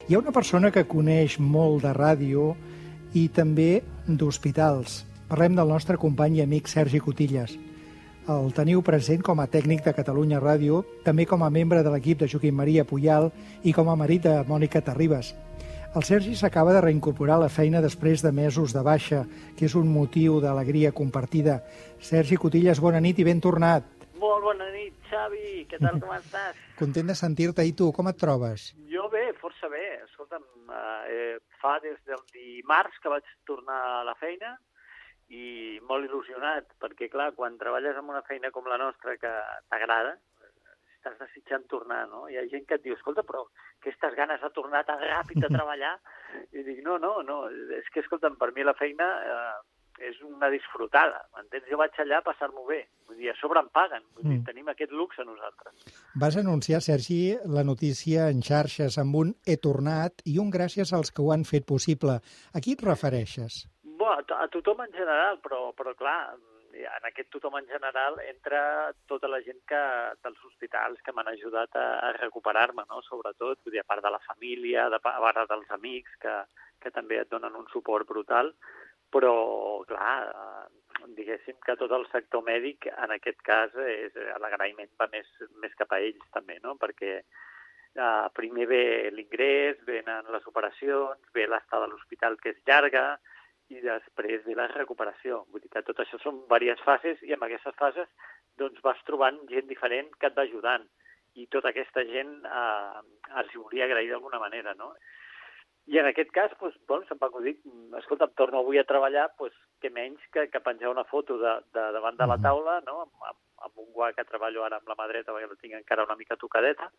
Hi ha una persona que coneix molt de ràdio i també d'hospitals. Parlem del nostre company i amic Sergi Cotillas. El teniu present com a tècnic de Catalunya Ràdio, també com a membre de l'equip de Joaquim Maria Puyal i com a marit de Mònica Terribas. El Sergi s'acaba de reincorporar a la feina després de mesos de baixa, que és un motiu d'alegria compartida. Sergi Cotillas, bona nit i ben tornat. Molt bona nit, Xavi. Què tal, com estàs? Content de sentir-te. I tu, com et trobes? Jo bé, força bé. Escolta'm, fa des del dimarts que vaig tornar a la feina i molt il·lusionat, perquè, clar, quan treballes en una feina com la nostra que t'agrada, estàs desitjant tornar, no? Hi ha gent que et diu, escolta, però aquestes ganes de tornar tan ràpid a treballar? I dic, no, és que, escolta'm, per mi la feina és una disfrutada, m'entens? Jo vaig allà a passar-m'ho bé, vull dir, a sobre em paguen, vull dir, tenim aquest luxe nosaltres. Vas anunciar, Sergi, la notícia en xarxes amb un he tornat i un gràcies als que ho han fet possible. A qui et refereixes? A tothom en general, però clar, en aquest tothom en general entra tota la gent dels hospitals que m'han ajudat a recuperar-me, no? Sobretot, vull dir, a part de la família, a part dels amics que també et donen un suport brutal, però, clar, diguéssim que tot el sector mèdic, en aquest cas, l'agraïment va més cap a ells, també, no? Perquè primer ve l'ingrés, venen les operacions, ve l'estada a l'hospital, que és llarga, i després ve la recuperació. Vull dir que tot això són diverses fases, i en aquestes fases doncs, vas trobant gent diferent que et va ajudant. I tota aquesta gent els volia agrair d'alguna manera, no? I en aquest cas, se'm va acudir, escolta, em torno avui a treballar, què menys que penjar una foto davant de la taula, no? Amb un guà que treballo ara amb la mà dreta, perquè la tinc encara una mica tocadeta,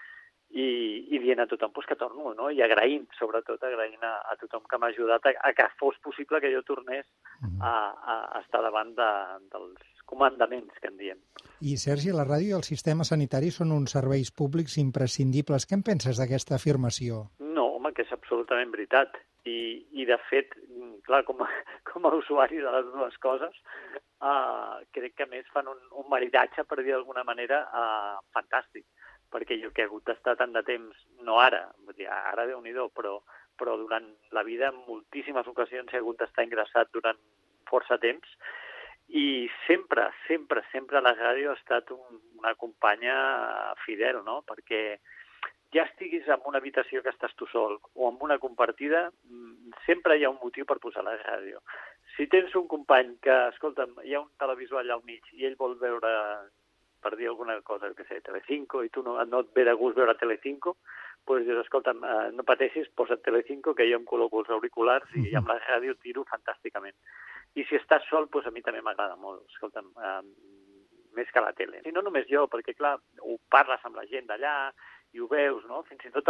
i dient a tothom que torno, no? I agraint, sobretot agraint a tothom que m'ha ajudat a que fos possible que jo tornés a estar davant dels comandaments, que en diem. I, Sergi, la ràdio i el sistema sanitari són uns serveis públics imprescindibles. Què en penses d'aquesta afirmació? No, home, que és absolutament veritat. I de fet, clar, com a usuari de les dues coses, crec que a més fan un maridatge, per dir d'alguna manera, fantàstic. Perquè jo que he hagut d'estar tant de temps, no ara, vull dir, ara Déu-n'hi-do, però durant la vida en moltíssimes ocasions he hagut d'estar ingressat durant força temps, i sempre la ràdio ha estat una companya fidel, no? Perquè ja estiguis en una habitació que estàs tu sol o en una compartida, sempre hi ha un motiu per posar la ràdio. Si tens un company que, escolta'm, hi ha un televisor allà al mig i ell vol veure, per dir alguna cosa, que sé, Telecinco, i tu no et ve de gust veure Telecinco, doncs dius, escolta'm, no pateixis, posa't Telecinco, que jo em col·loco els auriculars i amb la ràdio tiro fantàsticament. I si estàs sol, doncs a mi també m'agrada molt, escolta'm, més que la tele. I no només jo, perquè, clar, ho parles amb la gent d'allà i ho veus, no? Fins i tot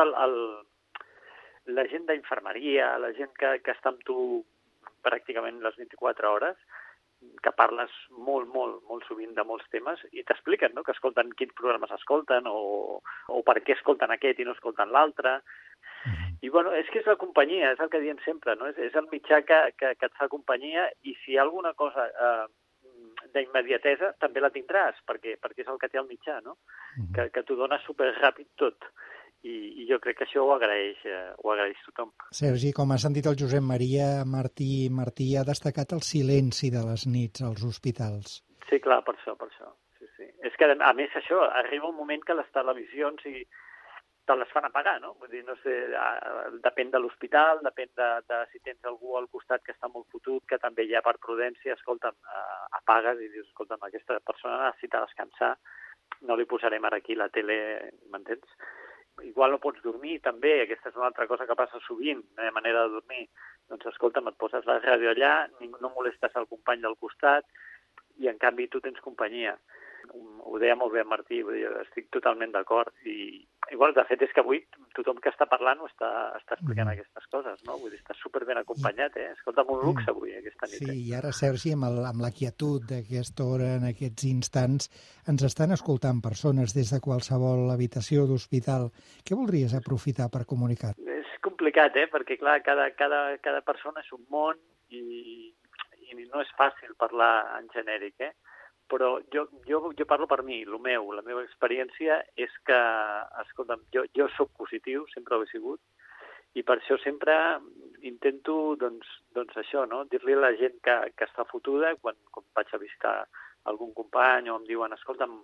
la gent d'infermeria, la gent que està amb tu pràcticament les 24 hores, que parles molt sovint de molts temes, i t'expliquen, no?, que escolten quins programes escolten o per què escolten aquest i no escolten l'altre. I, bueno, és que és la companyia, és el que diem sempre, no? És el mitjà que et fa companyia, i si hi ha alguna cosa d'immediatesa, també la tindràs, perquè és el que té el mitjà, no? Que t'ho dona superràpid tot. I jo crec que això ho agraeix tothom. Sergi, com ha sentit el Josep Maria Martí ha destacat el silenci de les nits als hospitals. Sí, clar, per això. Sí. És que, a més, això, arriba un moment que les televisions te les fan apagar, no? Vull dir, no sé, depèn de l'hospital, depèn de si tens algú al costat que està molt fotut, que també ja per prudència, escolta'm, apagues i dius, escolta'm, aquesta persona necessita descansar, no li posarem ara aquí la tele, m'entens? Igual no pots dormir, també, aquesta és una altra cosa que passa sovint, la manera de dormir. Doncs, escolta'm, et poses la ràdio allà, no molestes el company del costat, i en canvi tu tens companyia. Ho deia molt bé en Martí, vull dir, estic totalment d'acord. I bueno, de fet és que avui tothom que està parlant ho està explicant aquestes coses, no? Vull dir, està superben acompanyat, Escolta'm, un luxe avui, aquesta nit. Sí, i ara, Sergi, amb la quietud d'aquesta hora, en aquests instants, ens estan escoltant persones des de qualsevol habitació d'hospital. Què voldries aprofitar per comunicar? És complicat, perquè, clar, cada persona és un món i no és fàcil parlar en genèric, però jo parlo per mi, la meva experiència és que, escolta'm, jo soc positiu, sempre ho he sigut, I per això sempre intento, doncs això, no? Dir-li a la gent que està fotuda, quan vaig a visitar algun company o em diuen, escolta'm,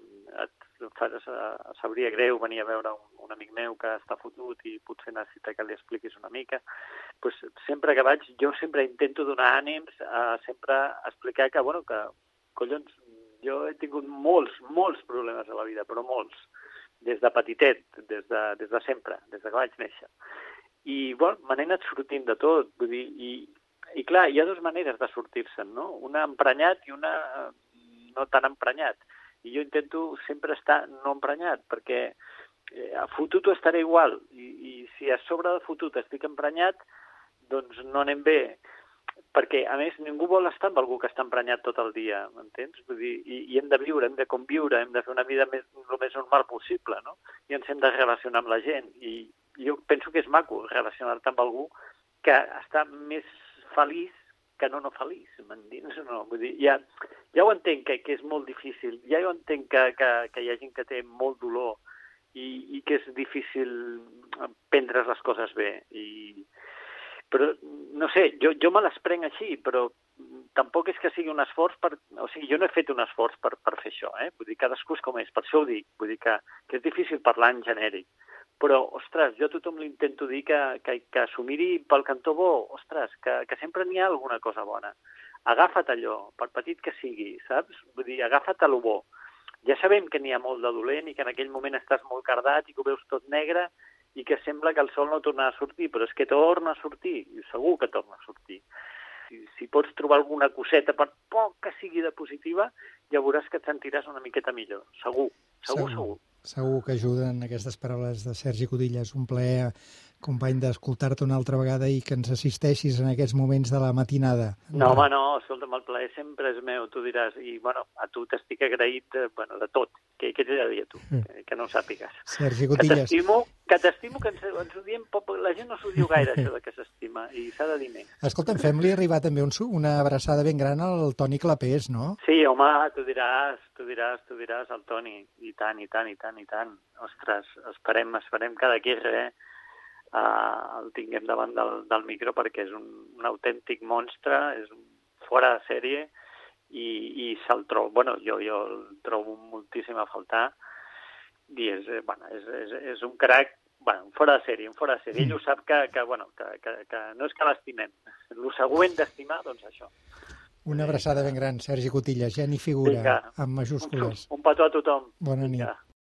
sabria greu venir a veure un amic meu que està fotut i potser necessita que li expliquis una mica, pues, sempre que vaig, jo sempre intento donar ànims, sempre explicar que, bueno, que, collons, jo he tingut molts problemes a la vida, però molts, des de petitet, des de sempre, des de que vaig néixer. I, bueno, me n'he anat sortint de tot, vull dir, i clar, hi ha dues maneres de sortir-se'n, no? Una emprenyat i una no tan emprenyat. I jo intento sempre estar no emprenyat, perquè a fotut ho estaré igual, i si a sobre de fotut estic emprenyat, doncs no anem bé, perquè, a més, ningú vol estar amb algú que està emprenyat tot el dia, m'entens? Vull dir, i hem de viure, hem de conviure, hem de fer una vida el més normal possible, no? I ens hem de relacionar amb la gent, i jo penso que és maco relacionar-te amb algú que està més feliç que no feliç, m'entens o no? Vull dir, ja ho entenc que és molt difícil, ja ho entenc que hi ha gent que té molt dolor i que és difícil prendre les coses bé. Però, no sé, jo me les prenc així, però tampoc és que sigui un esforç o sigui, jo no he fet un esforç per fer això, Vull dir, cadascú és com és, per això ho dic, vull dir que és difícil parlar en genèric. Però, ostres, jo a tothom li intento dir que s'ho miri pel cantó bo, ostres, que sempre n'hi ha alguna cosa bona. Agafa't allò, per petit que sigui, saps? Vull dir, agafa't a lo bo. Ja sabem que n'hi ha molt de dolent i que en aquell moment estàs molt cardat i que ho veus tot negre i que sembla que el sol no torna a sortir, però és que torna a sortir, i segur que torna a sortir. Si pots trobar alguna coseta, per poc que sigui de positiva, ja veuràs que et sentiràs una miqueta millor. Segur. Segur que ajuden aquestes paraules de Sergi Cotillas. Un plaer, company, d'escoltar-te una altra vegada i que ens assisteixis en aquests moments de la matinada. No, home, no, escolta'm, el plaer sempre és meu, tu diràs. I, bueno, a tu t'estic agraït de tot. Què t'he de dir a tu? Que no ho sàpigues. Sergi Cotillas. Que t'estimo, que ens ho diem poc. La gent no s'ho diu gaire, això de que s'estima, i s'ha de dir més. Escolta'm, fem-li arribar també una abraçada ben gran al Toni Clapés, no? Sí, home, tu diràs, el Toni. I tant. Ostres, esperem que d'aquí res el tinguem davant del micro, perquè és un autèntic monstre, és fora de sèrie, i se'l trobo, bueno, jo el trobo moltíssim a faltar, i és un crac, bueno, fora de sèrie. Ell ho sap que no és que l'estimem. El següent d'estimar, doncs això. Una abraçada ben gran, Sergi Cotillas, geni figura, amb majúscules. Un petó a tothom. Bona nit.